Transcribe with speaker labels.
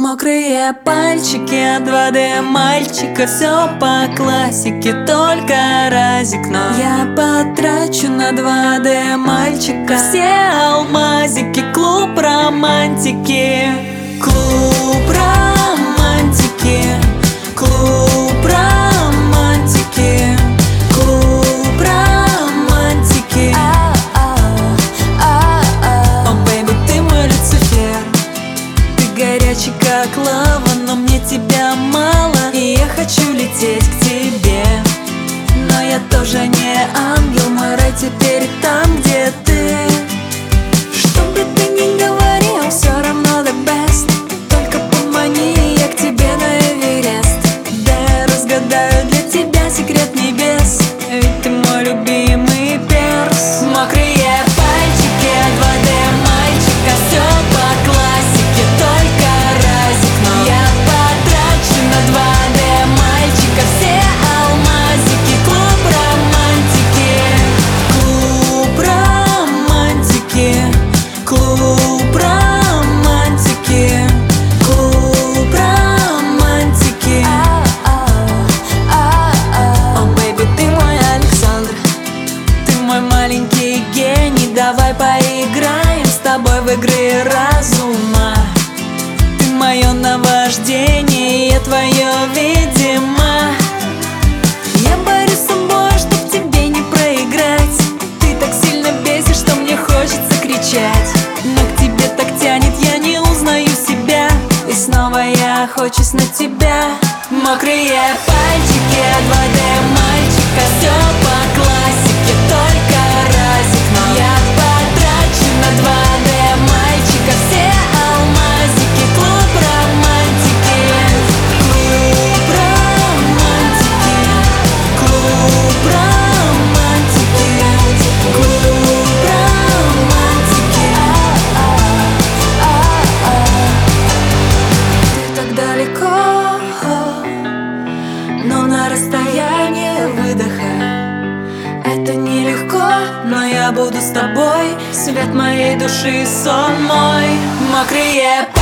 Speaker 1: Мокрые пальчики от 2D мальчика, все по классике, только разик. Но я потрачу на 2D мальчика все алмазики. Клуб романтики, клуб романтики, клуб романтики, клуб романтики. О, бэйби, ты мой Люцифер, ты горячий как лава, но мне тебя мало, и я хочу лететь к тебе. Но я тоже не ангел, мой рай теперь там, где ты. Что бы ты ни говорил, все равно the best. Только помани, я к тебе на Эверест. Да я разгадаю для тебя секрет небес, ведь ты мой любимый перс. Мокрые пальчики от 2D мальчика, все по классике, только разик. Но я потрачу на 2D мальчика все алмазики. Клуб романтики, клуб романтики, клуб романтики, клуб романтики. О, бэйби, ты мой Александр, ты мой маленький гений. Давай поиграем с тобой в игры разума. Ты мое наваждение, я твое видимо. Я борюсь с собой, чтоб тебе не проиграть. Ты так сильно бесишь, что мне хочется кричать. Но к тебе так тянет, я не узнаю себя, и снова я охочусь на тебя. Мокрые пальчики от 2D мальчика, все по классике, только разик. Но я потрачу на 2D мальчика все алмазики. Клуб романтики, клуб романтики, клуб романтики, клуб романтики. Ты так далеко, но на расстоянии выдоха. Это нелегко, но я буду с тобой. Свет моей души, сон мой. Мокрые